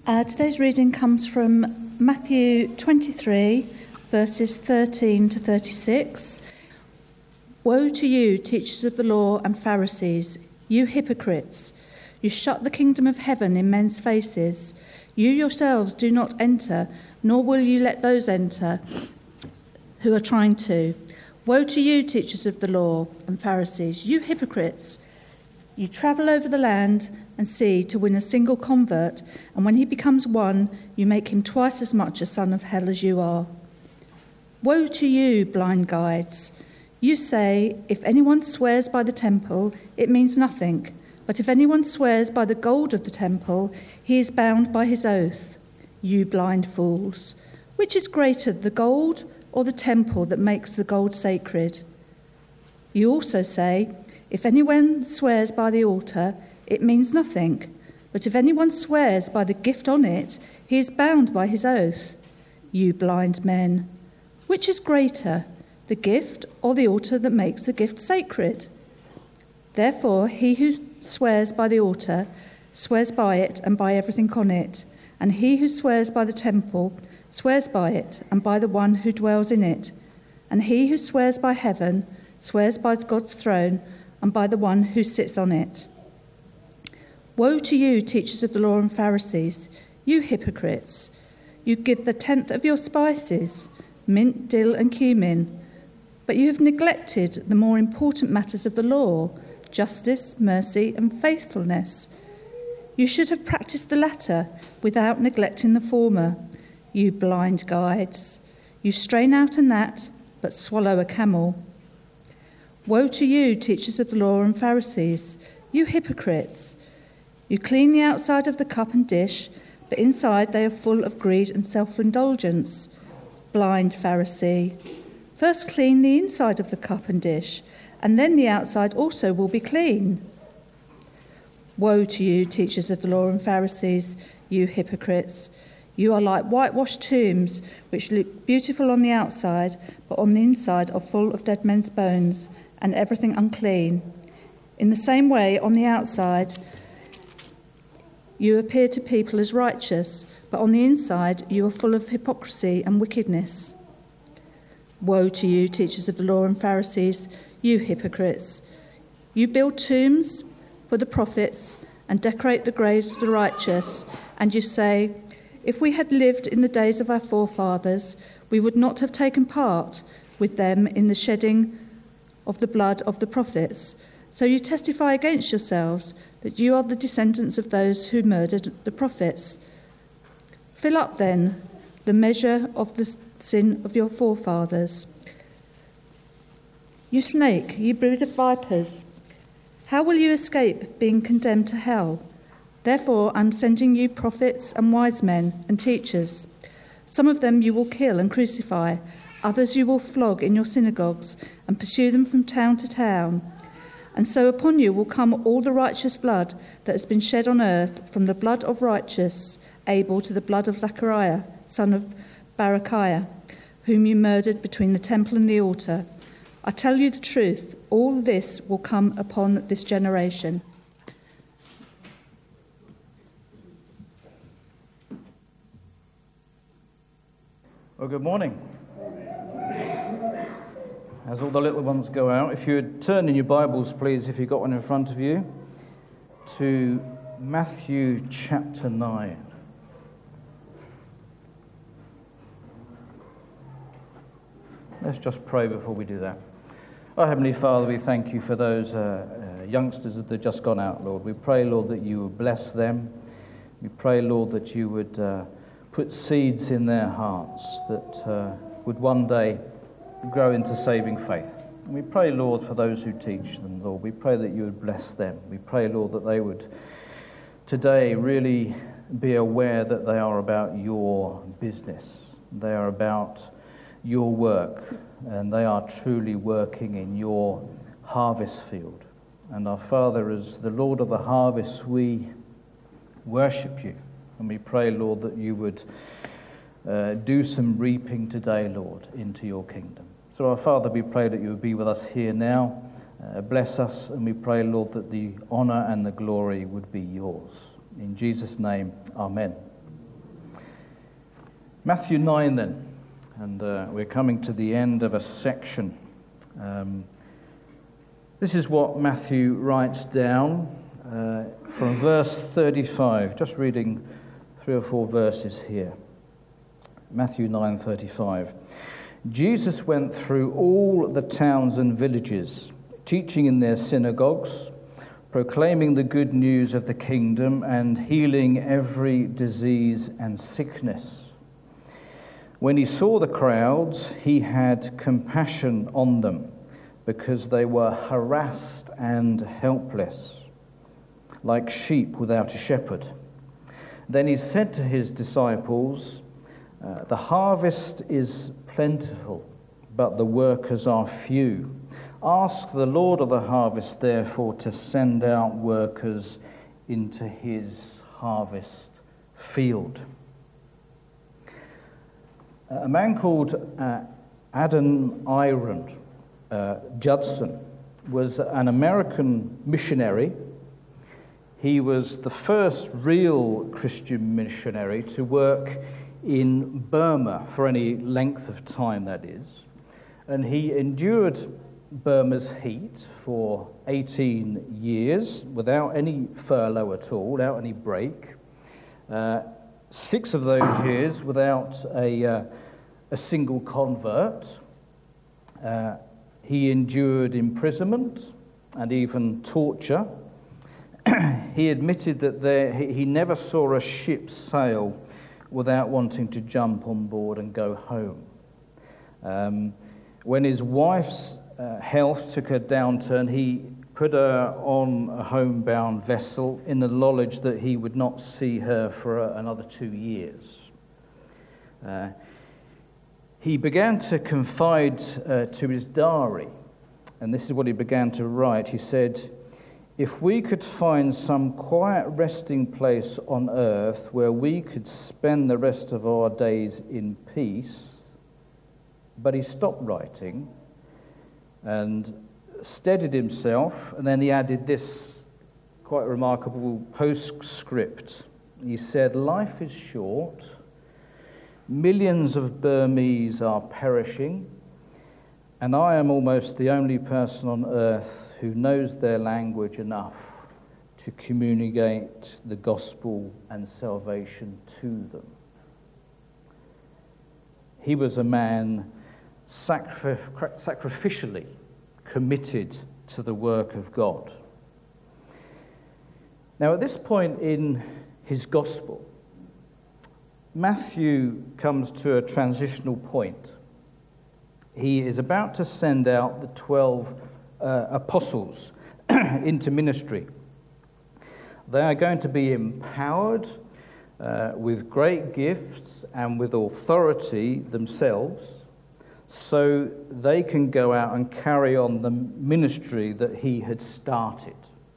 Today's reading comes from Matthew 23, verses 13 to 36. Woe to you, teachers of the law and Pharisees, you hypocrites! You shut the kingdom of heaven in men's faces. You yourselves do not enter, nor will you let those enter who are trying to. Woe to you, teachers of the law and Pharisees, you hypocrites! You travel over the land and sea to win a single convert, and when he becomes one, you make him twice as much a son of hell as you are. Woe to you, blind guides! You say, if anyone swears by the temple, it means nothing, but if anyone swears by the gold of the temple, he is bound by his oath. You blind fools! Which is greater, the gold or the temple that makes the gold sacred? You also say, if anyone swears by the altar, it means nothing. But if anyone swears by the gift on it, he is bound by his oath. You blind men! Which is greater, the gift or the altar that makes the gift sacred? Therefore, he who swears by the altar swears by it and by everything on it. And he who swears by the temple swears by it and by the one who dwells in it. And he who swears by heaven swears by God's throne and by the one who sits on it. Woe to you, teachers of the law and Pharisees, you hypocrites! You give the tenth of your spices, mint, dill and cumin, but you have neglected the more important matters of the law, justice, mercy and faithfulness. You should have practiced the latter without neglecting the former. You blind guides! You strain out a gnat, but swallow a camel. Woe to you, teachers of the law and Pharisees, you hypocrites! You clean the outside of the cup and dish, but inside they are full of greed and self-indulgence. Blind Pharisee! First clean the inside of the cup and dish, and then the outside also will be clean. Woe to you, teachers of the law and Pharisees, you hypocrites! You are like whitewashed tombs, which look beautiful on the outside, but on the inside are full of dead men's bones and everything unclean. In the same way, on the outside, you appear to people as righteous, but on the inside you are full of hypocrisy and wickedness. Woe to you, teachers of the law and Pharisees, you hypocrites! You build tombs for the prophets and decorate the graves of the righteous, and you say, if we had lived in the days of our forefathers, we would not have taken part with them in the shedding of the blood of the prophets. So you testify against yourselves that you are the descendants of those who murdered the prophets. Fill up, then, the measure of the sin of your forefathers. You snake, you brood of vipers, how will you escape being condemned to hell? Therefore, I'm sending you prophets and wise men and teachers. Some of them you will kill and crucify, others you will flog in your synagogues and pursue them from town to town. And so upon you will come all the righteous blood that has been shed on earth, from the blood of righteous Abel to the blood of Zachariah, son of Barachiah, whom you murdered between the temple and the altar. I tell you the truth, all this will come upon this generation. Well, good morning. As all the little ones go out, if you would turn in your Bibles, please, if you've got one in front of you, to Matthew chapter 9. Let's just pray before we do that. Oh, Heavenly Father, we thank you for those youngsters that have just gone out, Lord. We pray, Lord, that you would bless them. We pray, Lord, that you would put seeds in their hearts that would one day grow into saving faith. And we pray, Lord, for those who teach them, Lord. We pray that you would bless them. We pray, Lord, that they would today really be aware that they are about your business. They are about your work, and they are truly working in your harvest field. And our Father, as the Lord of the harvest, we worship you. And we pray, Lord, that you would do some reaping today, Lord, into your kingdom. So our Father, we pray that you would be with us here now. Bless us, and we pray, Lord, that the honour and the glory would be yours. In Jesus' name, amen. Matthew 9 then, and we're coming to the end of a section. This is what Matthew writes down from verse 35, just reading 3 or 4 verses here. Matthew 9:35. Jesus went through all the towns and villages, teaching in their synagogues, proclaiming the good news of the kingdom and healing every disease and sickness. When he saw the crowds, he had compassion on them because they were harassed and helpless, like sheep without a shepherd. Then he said to his disciples, "The harvest is plentiful, but the workers are few. Ask the Lord of the harvest, therefore, to send out workers into his harvest field." A man called Adoniram Judson was an American missionary. He was the first real Christian missionary to work in Burma for any length of time, that is. And he endured Burma's heat for 18 years without any furlough at all, without any break. 6 of those years without a single convert. He endured imprisonment and even torture. He admitted that he never saw a ship sail without wanting to jump on board and go home. When his wife's health took a downturn, he put her on a homebound vessel in the knowledge that he would not see her for another 2 years. He began to confide to his diary, and this is what he began to write. He said, "If we could find some quiet resting place on earth where we could spend the rest of our days in peace." But he stopped writing and steadied himself, and then he added this quite remarkable postscript. He said, "Life is short. Millions of Burmese are perishing, and I am almost the only person on earth who knows their language enough to communicate the gospel and salvation to them." He was a man sacrificially committed to the work of God. Now, at this point in his gospel, Matthew comes to a transitional point. He is about to send out the 12 apostles into ministry. They are going to be empowered with great gifts and with authority themselves, so they can go out and carry on the ministry that he had started.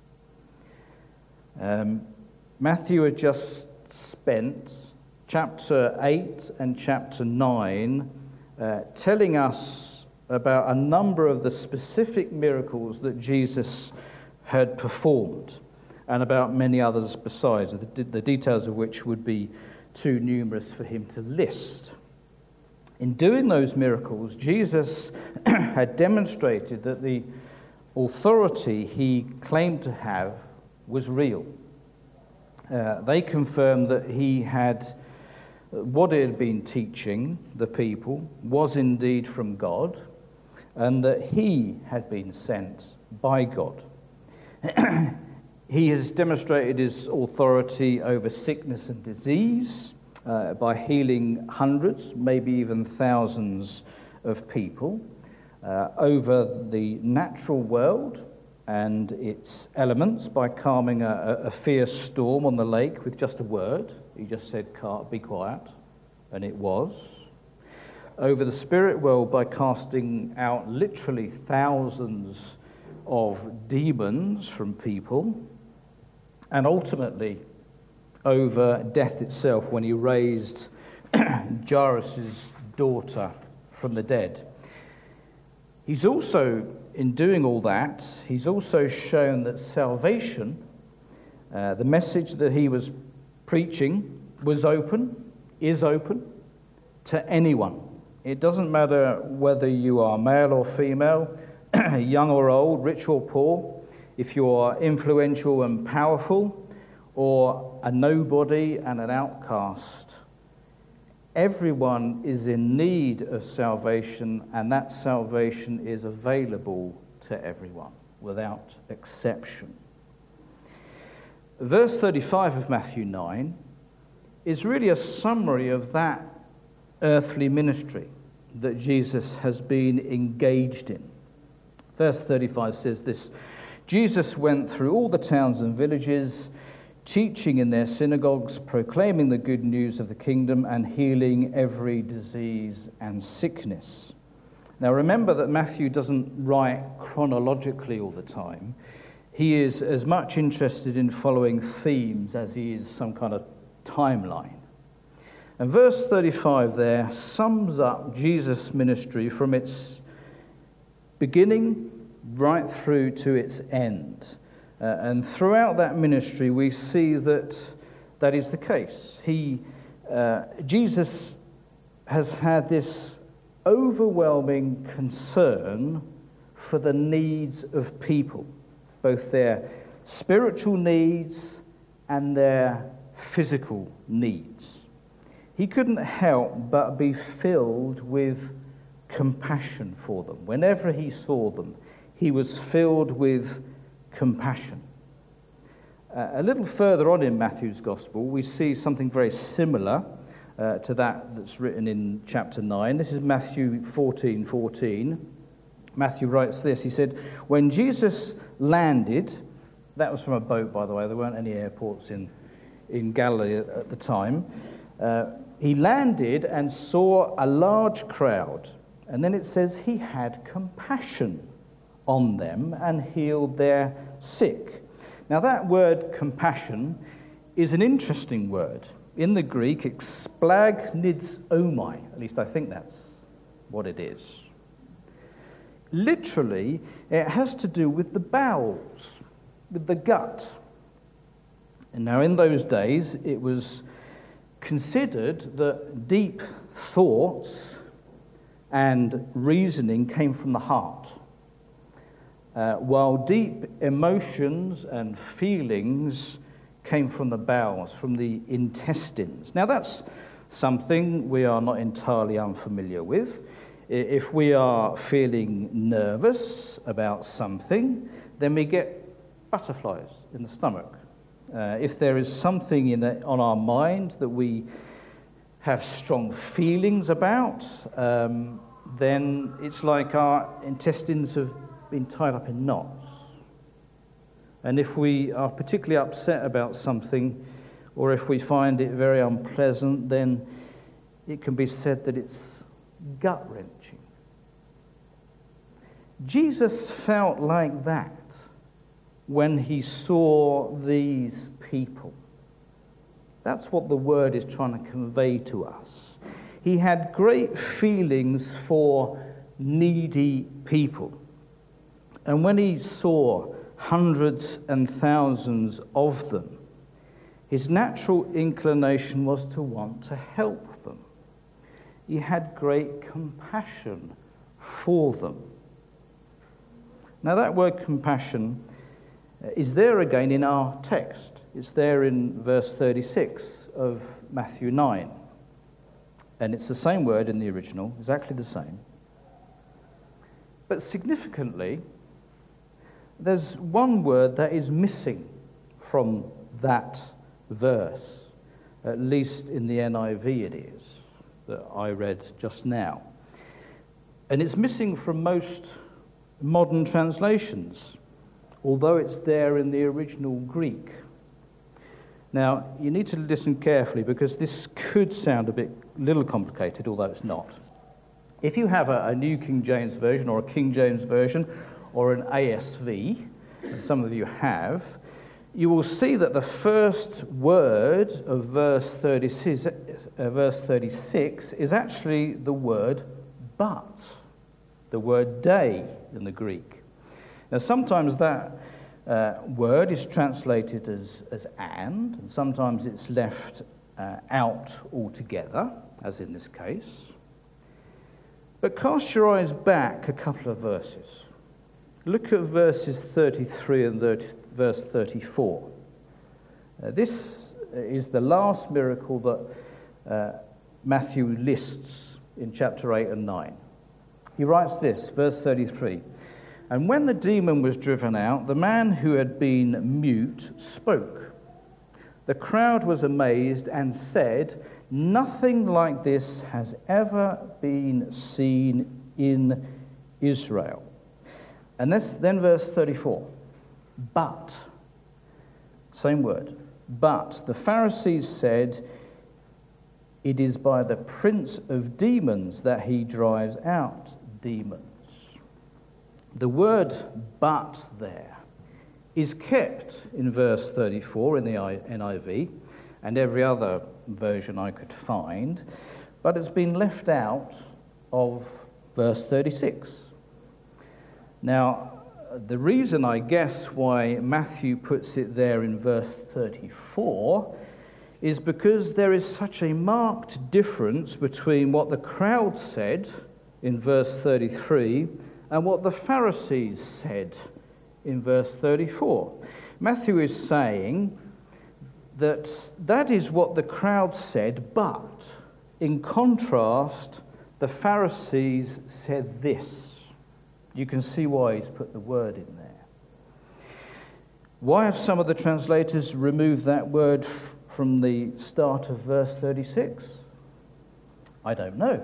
Matthew had just spent chapter 8 and chapter 9 telling us about a number of the specific miracles that Jesus had performed, and about many others besides, the details of which would be too numerous for him to list. In doing those miracles, Jesus had demonstrated that the authority he claimed to have was real. They confirmed that what he had been teaching the people was indeed from God, and that he had been sent by God. He has demonstrated his authority over sickness and disease by healing hundreds, maybe even thousands of people, over the natural world and its elements by calming a fierce storm on the lake with just a word. He just said, "Be quiet," and it was. Over the spirit world by casting out literally thousands of demons from people, and ultimately over death itself when he raised Jairus' daughter from the dead. He's also, in doing all that, he's also shown that salvation, the message that he was preaching, was open, is open, to anyone. It doesn't matter whether you are male or female, young or old, rich or poor, if you are influential and powerful, or a nobody and an outcast. Everyone is in need of salvation, and that salvation is available to everyone, without exception. Verse 35 of Matthew 9 is really a summary of that earthly ministry that Jesus has been engaged in. Verse 35 says this: Jesus went through all the towns and villages, teaching in their synagogues, proclaiming the good news of the kingdom, and healing every disease and sickness. Now remember that Matthew doesn't write chronologically all the time. He is as much interested in following themes as he is some kind of timeline. And verse 35 there sums up Jesus' ministry from its beginning right through to its end. And throughout that ministry, we see that that is the case. Jesus has had this overwhelming concern for the needs of people, both their spiritual needs and their physical needs. He couldn't help but be filled with compassion for them. Whenever he saw them, he was filled with compassion. A little further on in Matthew's Gospel, we see something very similar to that that's written in chapter 9. This is Matthew 14:14. Matthew writes this. He said, when Jesus landed, that was from a boat, by the way, there weren't any airports in Galilee at the time. He landed and saw a large crowd, and then it says he had compassion on them and healed their sick. Now that word compassion is an interesting word. In the Greek, it's splagnidzomai. At least I think that's what it is. Literally, it has to do with the bowels, with the gut. And now in those days, it was considered that deep thoughts and reasoning came from the heart, while deep emotions and feelings came from the bowels, from the intestines. Now that's something we are not entirely unfamiliar with. If we are feeling nervous about something, then we get butterflies in the stomach. If there is something on our mind that we have strong feelings about, then it's like our intestines have been tied up in knots. And if we are particularly upset about something, or if we find it very unpleasant, then it can be said that it's gut-wrenching. Jesus felt like that when he saw these people. That's what the word is trying to convey to us. He had great feelings for needy people. And when he saw hundreds and thousands of them, his natural inclination was to want to help them. He had great compassion for them. Now that word compassion is there again in our text. It's there in verse 36 of Matthew 9. And it's the same word in the original, exactly the same. But significantly, there's one word that is missing from that verse, at least in the NIV it is, that I read just now. And it's missing from most modern translations, although it's there in the original Greek. Now, you need to listen carefully because this could sound a little complicated, although it's not. If you have a New King James Version or a King James Version or an ASV, as some of you have, you will see that the first word of verse 36 is actually the word but, the word day in the Greek. Now, sometimes that word is translated as and sometimes it's left out altogether, as in this case. But cast your eyes back a couple of verses. Look at verses 33 and verse 34. This is the last miracle that Matthew lists in chapter 8 and 9. He writes this, verse 33. And when the demon was driven out, the man who had been mute spoke. The crowd was amazed and said, nothing like this has ever been seen in Israel. And then verse 34. But, same word, but the Pharisees said, it is by the prince of demons that he drives out demons. The word but there is kept in verse 34 in the NIV and every other version I could find, but it's been left out of verse 36. Now, the reason I guess why Matthew puts it there in verse 34 is because there is such a marked difference between what the crowd said in verse 33 and what the Pharisees said in verse 34. Matthew is saying that is what the crowd said, but in contrast, the Pharisees said this. You can see why he's put the word in there. Why have some of the translators removed that word from the start of verse 36? I don't know.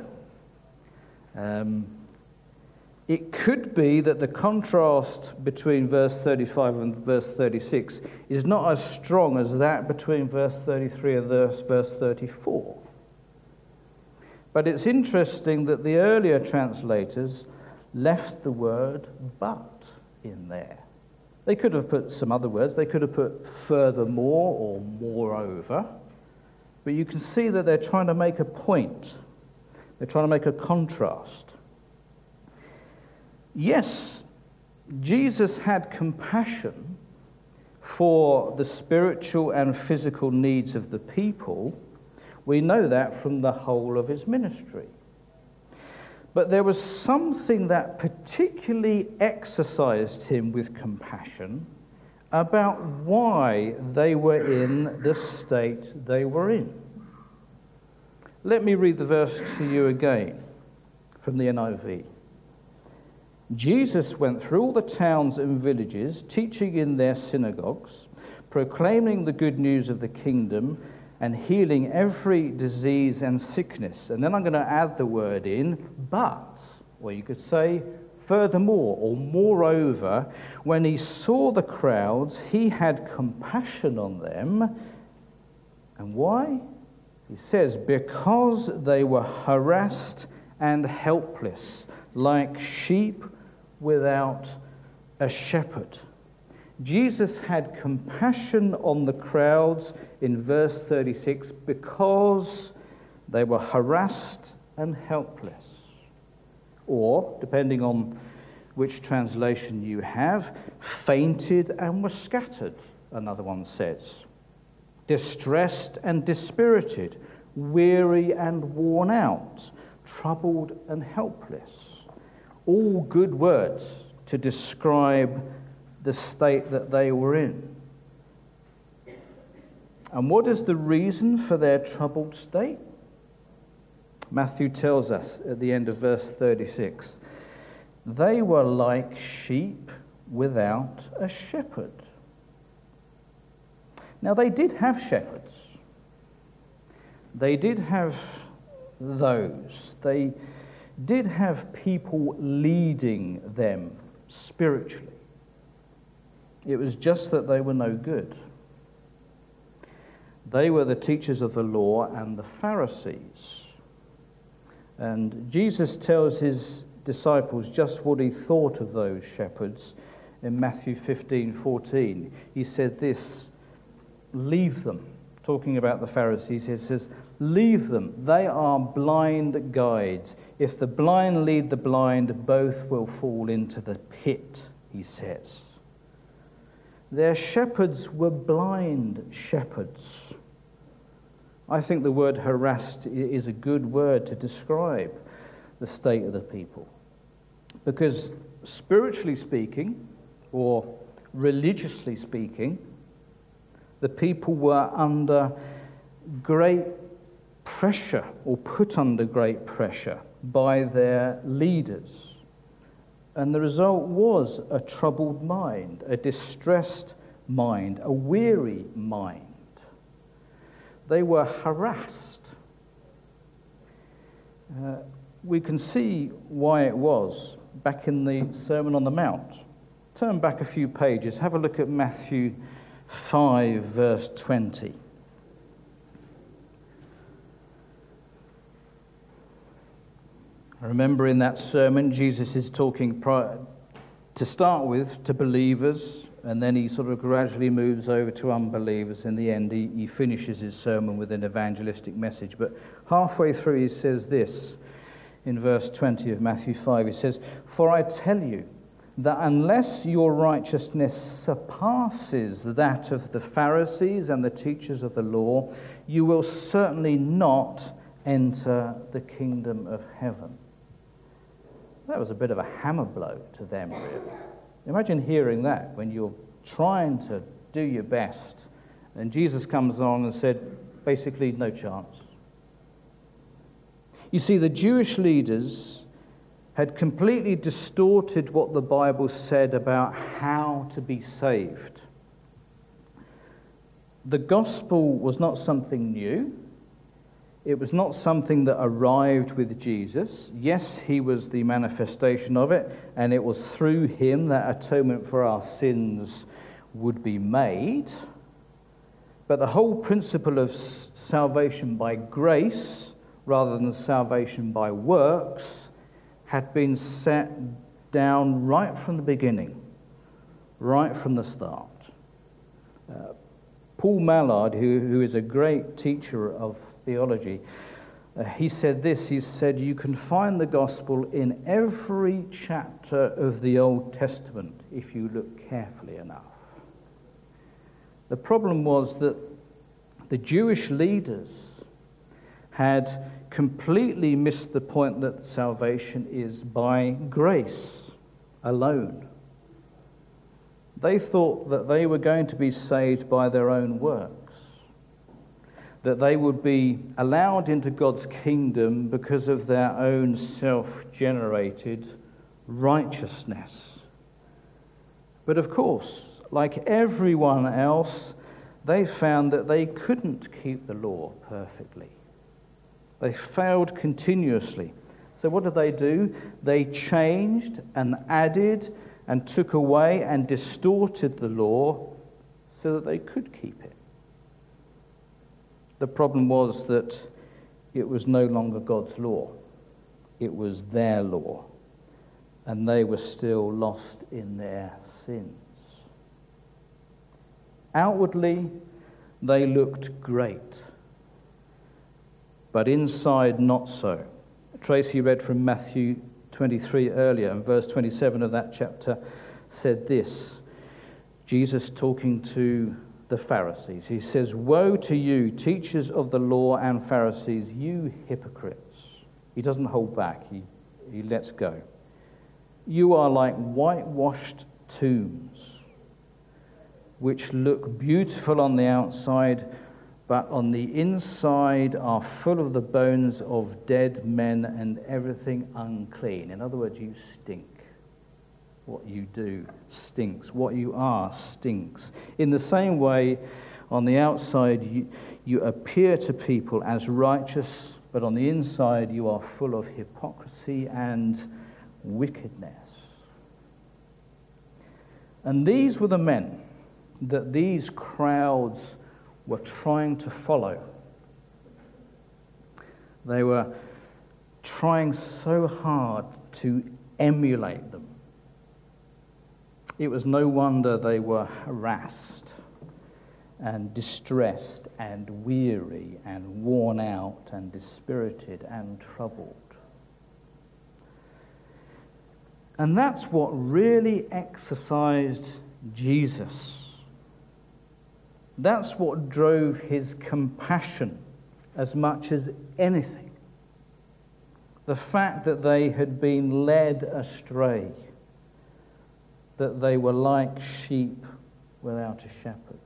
It could be that the contrast between verse 35 and verse 36 is not as strong as that between verse 33 and verse 34. But it's interesting that the earlier translators left the word but in there. They could have put some other words. They could have put furthermore or moreover. But you can see that they're trying to make a point. They're trying to make a contrast. Yes, Jesus had compassion for the spiritual and physical needs of the people. We know that from the whole of his ministry. But there was something that particularly exercised him with compassion about why they were in the state they were in. Let me read the verse to you again from the NIV. Jesus went through all the towns and villages, teaching in their synagogues, proclaiming the good news of the kingdom, and healing every disease and sickness. And then I'm going to add the word in, but, or you could say, furthermore, or moreover, when he saw the crowds, he had compassion on them. And why? He says, because they were harassed and helpless, like sheep without a shepherd. Jesus had compassion on the crowds in verse 36 because they were harassed and helpless. Or, depending on which translation you have, fainted and were scattered, another one says. Distressed and dispirited, weary and worn out, troubled and helpless. All good words to describe the state that they were in. And what is the reason for their troubled state? Matthew tells us at the end of verse 36, they were like sheep without a shepherd. Now they did have shepherds. They did have those. They did have people leading them spiritually. It was just that they were no good. They were the teachers of the law and the Pharisees. And Jesus tells his disciples just what he thought of those shepherds in Matthew 15:14. He said this, leave them. Talking about the Pharisees, he says, leave them. They are blind guides. If the blind lead the blind, both will fall into the pit, he says. Their shepherds were blind shepherds. I think the word harassed is a good word to describe the state of the people. Because spiritually speaking, or religiously speaking, the people were under great pressure, or put under great pressure by their leaders. And the result was a troubled mind, a distressed mind, a weary mind. They were harassed. We can see why it was back in the Sermon on the Mount. Turn back a few pages. Have a look at Matthew 5, verse 20. Remember, in that sermon, Jesus is talking to start with to believers, and then he sort of gradually moves over to unbelievers. In the end, he finishes his sermon with an evangelistic message. But halfway through, he says this in verse 20 of Matthew 5. He says, "For I tell you that unless your righteousness surpasses that of the Pharisees and the teachers of the law, you will certainly not enter the kingdom of heaven." That was a bit of a hammer blow to them, really. Imagine hearing that when you're trying to do your best, and Jesus comes along and said, basically, no chance. You see, the Jewish leaders had completely distorted what the Bible said about how to be saved. The gospel was not something new. It was not something that arrived with Jesus. Yes, he was the manifestation of it, and it was through him that atonement for our sins would be made. But the whole principle of salvation by grace, rather than salvation by works, had been set down right from the beginning, right from the start. Paul Mallard, who is a great teacher of theology, he said this. He said, "You can find the gospel in every chapter of the Old Testament if you look carefully enough." The problem was that the Jewish leaders had completely missed the point that salvation is by grace alone. They thought that they were going to be saved by their own works, that they would be allowed into God's kingdom because of their own self-generated righteousness. But of course, like everyone else, they found that they couldn't keep the law perfectly. They failed continuously. So what did they do? They changed and added and took away and distorted the law so that they could keep it. The problem was that it was no longer God's law. It was their law. And they were still lost in their sins. Outwardly, they looked great. But inside, not so. Tracy read from Matthew 23 earlier, and verse 27 of that chapter said this. Jesus talking to the Pharisees. He says, "Woe to you, teachers of the law and Pharisees, you hypocrites." He doesn't hold back. He lets go. "You are like whitewashed tombs, which look beautiful on the outside, but on the inside are full of the bones of dead men and everything unclean." In other words, you stink. What you do stinks. What you are stinks. In the same way, on the outside, you appear to people as righteous, but on the inside, you are full of hypocrisy and wickedness. And these were the men that these crowds were trying to follow. They were trying so hard to emulate them. It was no wonder they were harassed and distressed and weary and worn out and dispirited and troubled. And that's what really exercised Jesus. That's what drove his compassion as much as anything the fact that they had been led astray, that they were like sheep without a shepherd.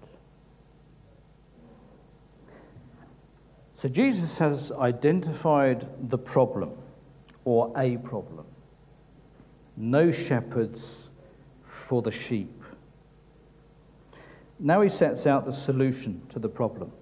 So Jesus has identified the problem, or a problem. No shepherds for the sheep. Now he sets out the solution to the problem.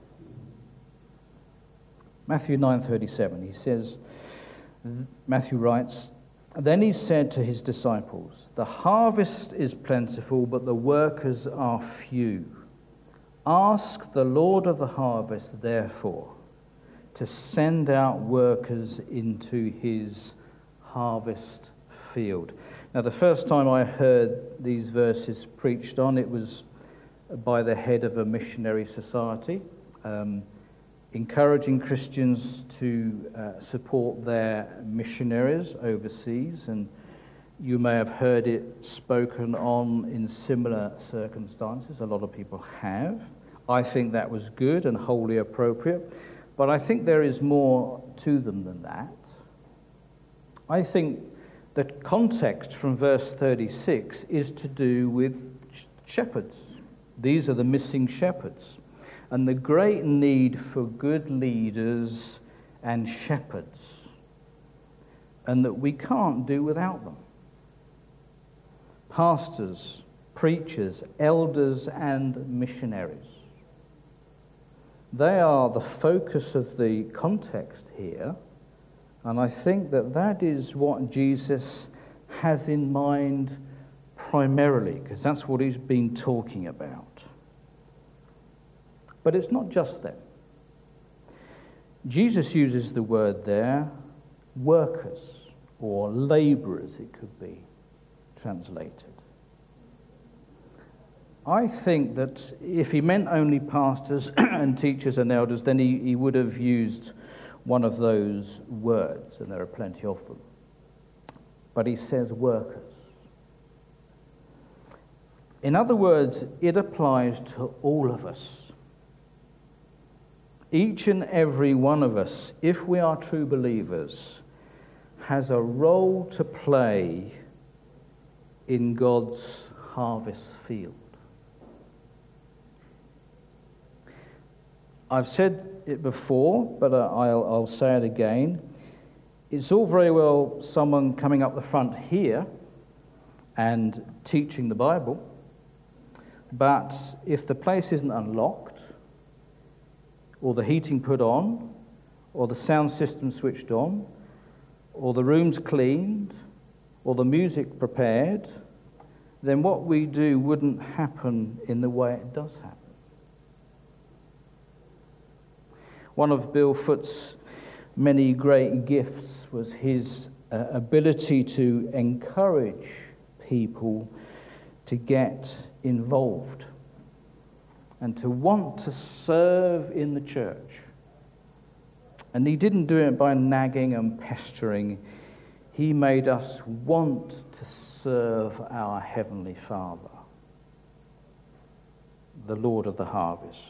Matthew 9:37, he says, Matthew writes, "Then he said to his disciples, 'The harvest is plentiful, but the workers are few. Ask the Lord of the harvest, therefore, to send out workers into his harvest field.'" Now, the first time I heard these verses preached on, it was by the head of a missionary society, encouraging Christians to support their missionaries overseas. And you may have heard it spoken on in similar circumstances. A lot of people have. I think that was good and wholly appropriate. But I think there is more to them than that. I think the context from verse 36 is to do with shepherds. These are the missing shepherds. And the great need for good leaders and shepherds. And that we can't do without them. Pastors, preachers, elders, and missionaries. They are the focus of the context here, and I think that that is what Jesus has in mind primarily, because that's what he's been talking about. But it's not just them. Jesus uses the word there, workers, or labourers, it could be translated. I think that if he meant only pastors and teachers and elders, then he would have used one of those words, and there are plenty of them. But he says workers. In other words, it applies to all of us. Each and every one of us, if we are true believers, has a role to play in God's harvest field. I've said it before, but I'll say it again. It's all very well someone coming up the front here and teaching the Bible, but if the place isn't unlocked, or the heating put on, or the sound system switched on, or the rooms cleaned, or the music prepared, then what we do wouldn't happen in the way it does happen. One of Bill Foot's many great gifts was his ability to encourage people to get involved and to want to serve in the church. And he didn't do it by nagging and pestering. He made us want to serve our Heavenly Father, the Lord of the harvest.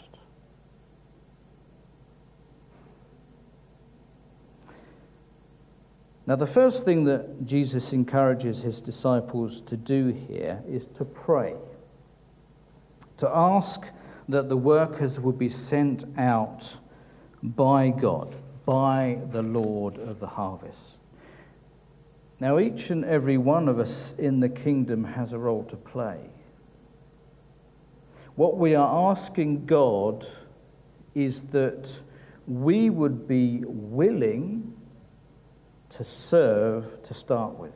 Now, the first thing that Jesus encourages his disciples to do here is to pray, to ask that the workers will be sent out by God, by the Lord of the harvest. Now, each and every one of us in the kingdom has a role to play. What we are asking God is that we would be willing to serve to start with,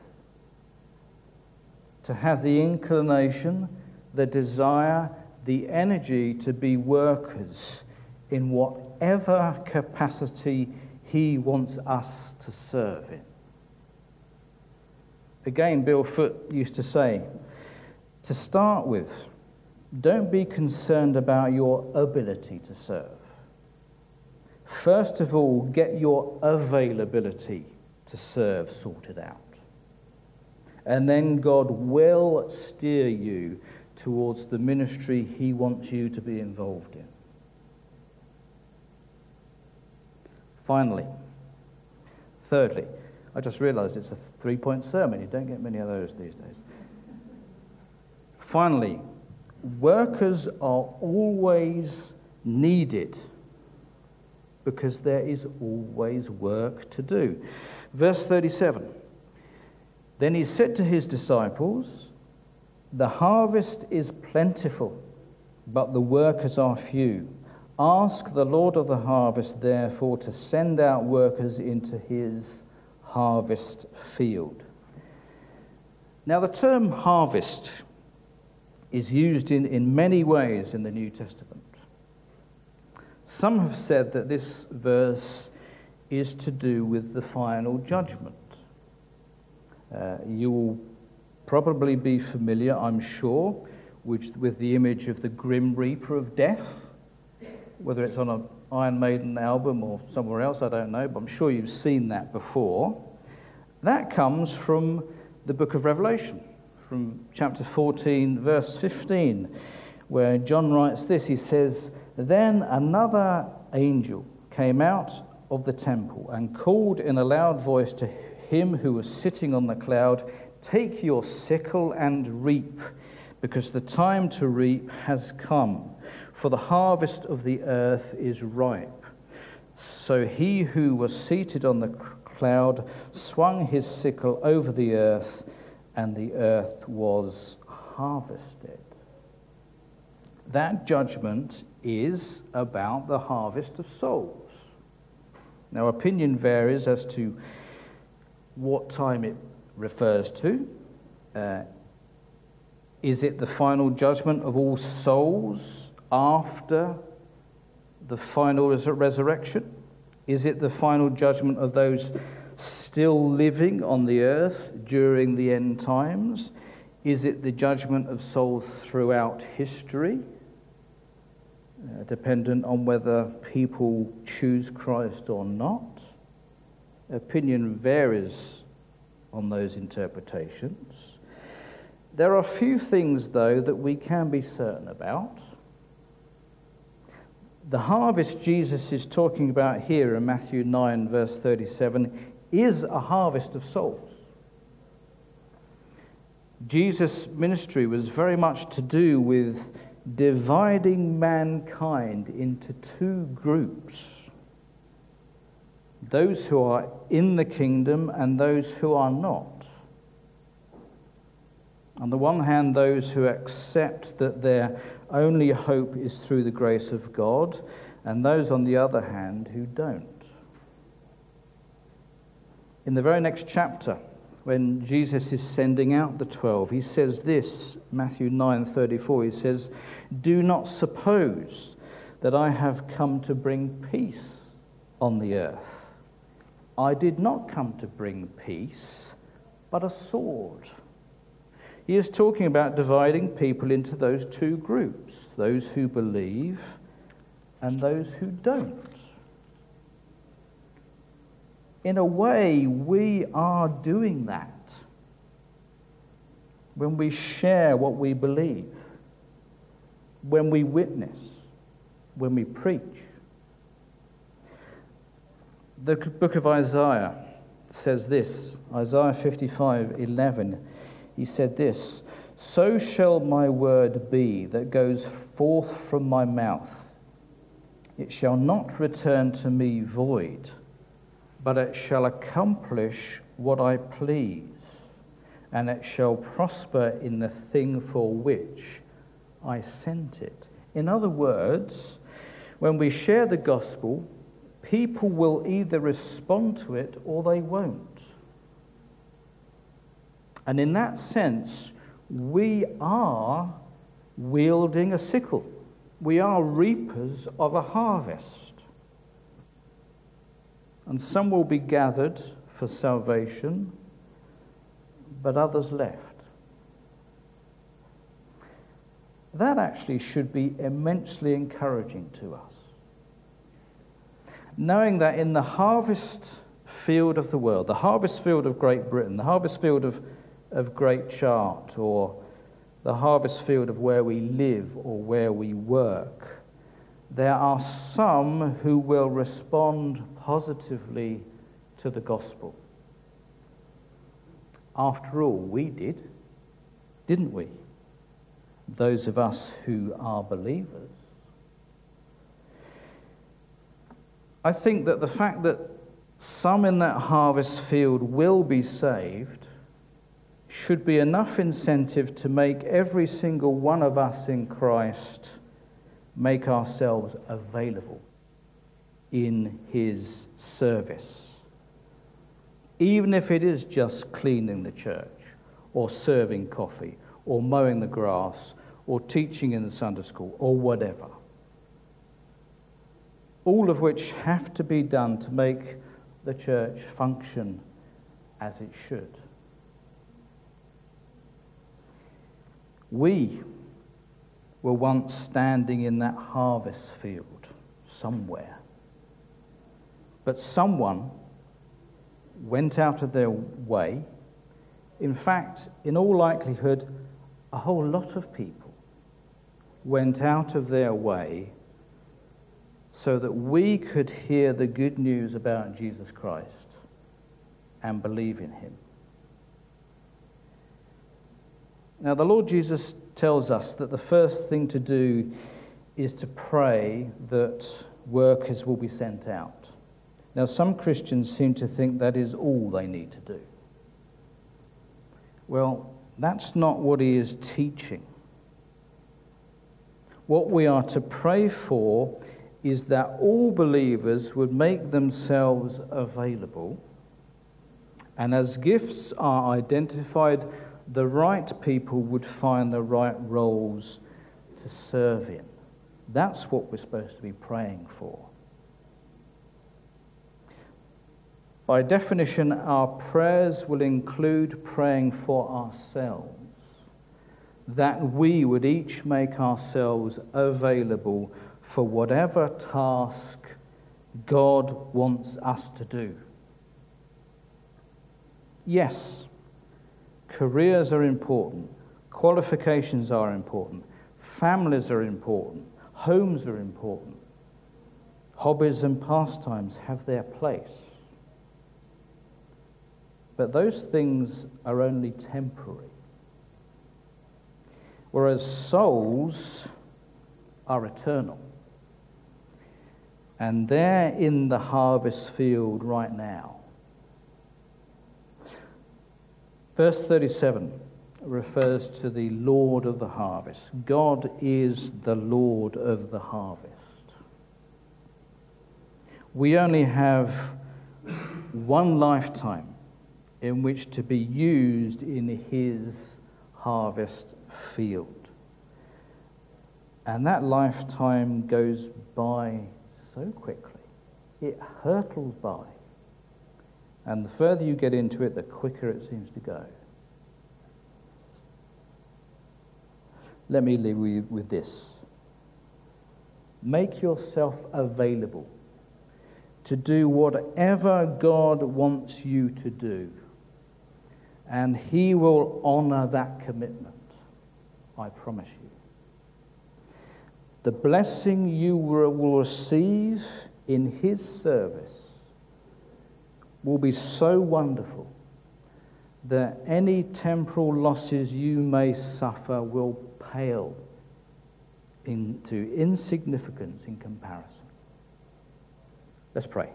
to have the inclination, the desire, the energy to be workers in whatever capacity he wants us to serve in. Again, Bill Foot used to say, to start with, don't be concerned about your ability to serve. First of all, get your availability to serve sorted out. And then God will steer you towards the ministry he wants you to be involved in. Finally, thirdly, I just realised it's a 3-point sermon. You don't get many of those these days. Finally, workers are always needed because there is always work to do. Verse 37, then he said to his disciples, the harvest is plentiful, but the workers are few. Ask the Lord of the harvest, therefore, to send out workers into his harvest field. Now, the term harvest is used in many ways in the New Testament. Some have said that this verse is to do with the final judgment. You will probably be familiar, I'm sure, with the image of the Grim Reaper of Death, whether it's on an Iron Maiden album or somewhere else, I don't know, but I'm sure you've seen that before. That comes from the book of Revelation, from chapter 14, verse 15, where John writes this. He says, then another angel came out of the temple and called in a loud voice to him who was sitting on the cloud, take your sickle and reap, because the time to reap has come, for the harvest of the earth is ripe. So he who was seated on the cloud swung his sickle over the earth, and the earth was harvested. That judgment is about the harvest of souls. Now, opinion varies as to what time it refers to. Is it the final judgment of all souls after the final resurrection? Is it the final judgment of those still living on the earth during the end times? Is it the judgment of souls throughout history, dependent on whether people choose Christ or not? Opinion varies on those interpretations. There are a few things, though, that we can be certain about. The harvest Jesus is talking about here in Matthew 9, verse 37, is a harvest of souls. Jesus' ministry was very much to do with dividing mankind into two groups. Those who are in the kingdom and those who are not. On the one hand, those who accept that their only hope is through the grace of God, and those, on the other hand, who don't. In the very next chapter, when Jesus is sending out the 12, he says this, Matthew 9:34, he says, do not suppose that I have come to bring peace on the earth. I did not come to bring peace, but a sword. He is talking about dividing people into those two groups, those who believe and those who don't. In a way, we are doing that when we share what we believe, when we witness, when we preach. The book of Isaiah says this, Isaiah 55:11. He said this, so shall my word be that goes forth from my mouth. It shall not return to me void, but it shall accomplish what I please, and it shall prosper in the thing for which I sent it. In other words, when we share the gospel, people will either respond to it or they won't. And in that sense, we are wielding a sickle. We are reapers of a harvest. And some will be gathered for salvation, but others left. That actually should be immensely encouraging to us. Knowing that in the harvest field of the world, the harvest field of Great Britain, the harvest field of Great Chart, or the harvest field of where we live or where we work, there are some who will respond positively to the gospel. After all, we did, didn't we? Those of us who are believers. I think that the fact that some in that harvest field will be saved should be enough incentive to make every single one of us in Christ make ourselves available in his service. Even if it is just cleaning the church, or serving coffee, or mowing the grass, or teaching in the Sunday school, or whatever. All of which have to be done to make the church function as it should. We were once standing in that harvest field somewhere. But someone went out of their way. In fact, in all likelihood, a whole lot of people went out of their way so that we could hear the good news about Jesus Christ and believe in him. Now, the Lord Jesus tells us that the first thing to do is to pray that workers will be sent out. Now, some Christians seem to think that is all they need to do. Well, that's not what he is teaching. What we are to pray for is that all believers would make themselves available, and as gifts are identified, the right people would find the right roles to serve in. That's what we're supposed to be praying for. By definition, our prayers will include praying for ourselves, that we would each make ourselves available for whatever task God wants us to do. Yes, careers are important, qualifications are important, families are important, homes are important, hobbies and pastimes have their place. But those things are only temporary. Whereas souls are eternal. And they're in the harvest field right now. Verse 37 refers to the Lord of the harvest. God is the Lord of the harvest. We only have one lifetime in which to be used in his harvest field. And that lifetime goes by so quickly. It hurtles by. And the further you get into it, the quicker it seems to go. Let me leave you with this. Make yourself available to do whatever God wants you to do. And he will honor that commitment, I promise you. The blessing you will receive in his service will be so wonderful that any temporal losses you may suffer will pale into insignificance in comparison. Let's pray.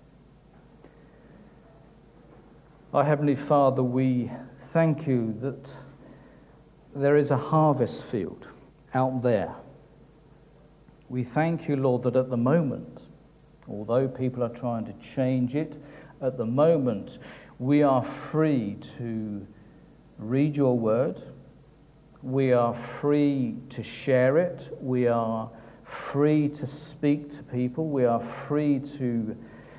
Our Heavenly Father, we thank you that there is a harvest field out there. We thank you, Lord, that at the moment, although people are trying to change it, at the moment we are free to read your word. We are free to share it. We are free to speak to people. We are free to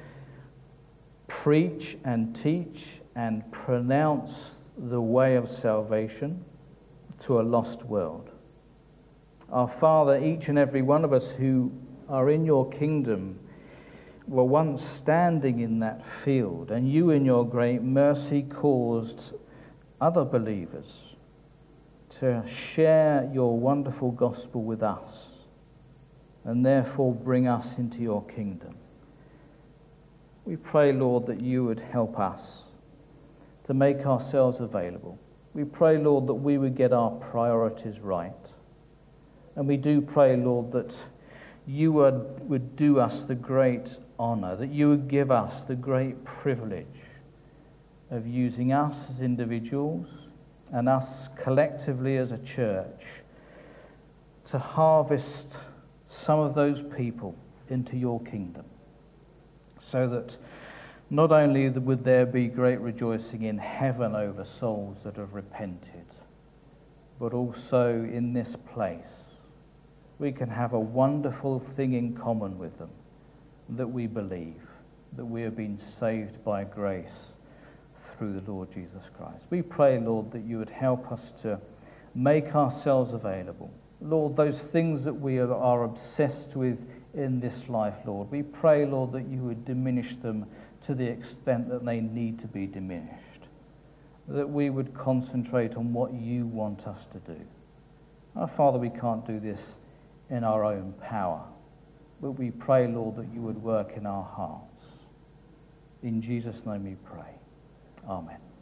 preach and teach and pronounce the way of salvation to a lost world. Our Father, each and every one of us who are in your kingdom were once standing in that field, and you in your great mercy caused other believers to share your wonderful gospel with us. and therefore bring us into your kingdom. We pray, Lord, that you would help us to make ourselves available. We pray, Lord, that we would get our priorities right. And we do pray, Lord, that you would do us the great honour, that you would give us the great privilege of using us as individuals and us collectively as a church to harvest some of those people into your kingdom, so that not only would there be great rejoicing in heaven over souls that have repented, but also in this place we can have a wonderful thing in common with them, that we believe that we have been saved by grace through the Lord Jesus Christ. We pray, Lord, that you would help us to make ourselves available. Lord, those things that we are obsessed with in this life, Lord, we pray, Lord, that you would diminish them to the extent that they need to be diminished, that we would concentrate on what you want us to do. Our Father, we can't do this in our own power, but we pray, Lord, that you would work in our hearts. In Jesus' name we pray. Amen.